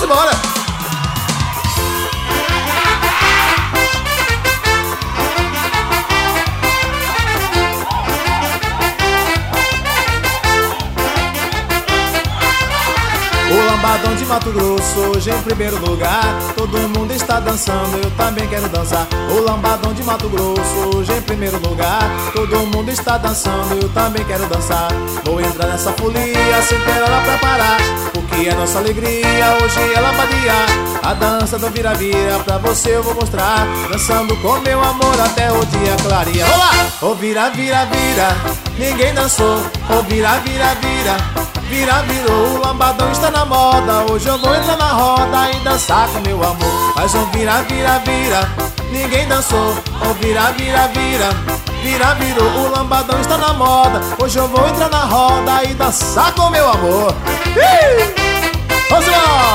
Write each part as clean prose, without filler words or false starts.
Vamos embora! O lambadão de Mato Grosso, hoje em primeiro lugar. Todo mundo está dançando, eu também quero dançar. O lambadão de Mato Grosso, hoje em primeiro lugar. Todo mundo está dançando, eu também quero dançar. Vou entrar nessa folia sem ter hora pra parar, porque é nossa alegria, hoje é lambadia. A dança do vira-vira, pra você eu vou mostrar. Dançando com meu amor até o dia clarear. Vamos lá! Ô vira-vira-vira, ninguém dançou. Ô vira-vira-vira, vira-virou, o lambadão está na moda. Hoje eu vou entrar na roda e dançar com meu amor. Mas um vira-vira-vira, ninguém dançou. Oh vira-vira-vira, vira-virou, o lambadão está na moda. Hoje eu vou entrar na roda e dançar com meu amor. Vamos lá!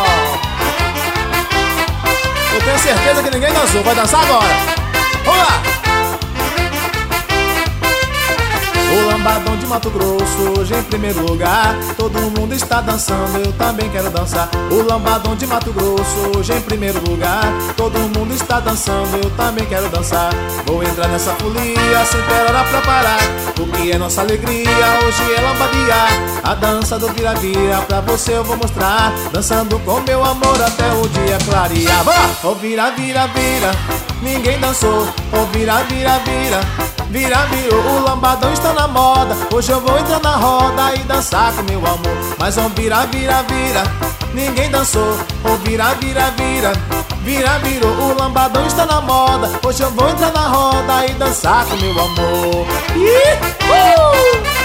Eu tenho certeza que ninguém dançou, vai dançar agora. Vamos lá! O lambadão de Mato Grosso, hoje em primeiro lugar. Todo mundo está dançando, eu também quero dançar. O lambadão de Mato Grosso, hoje em primeiro lugar. Todo mundo está dançando, eu também quero dançar. Vou entrar nessa folia sem ter hora pra parar, porque é nossa alegria, hoje é lambadia. A dança do vira-vira, pra você eu vou mostrar. Dançando com meu amor até o dia clarear. Vamos lá! Ô vira-vira-vira, ninguém dançou. Ô vira-vira-vira, vira-virou, o lambadão está na moda. Hoje eu vou entrar na roda e dançar com meu amor. Mas um vira-vira-vira, ninguém dançou. Oh vira-vira-vira, vira-virou, o lambadão está na moda. Hoje eu vou entrar na roda e dançar com meu amor.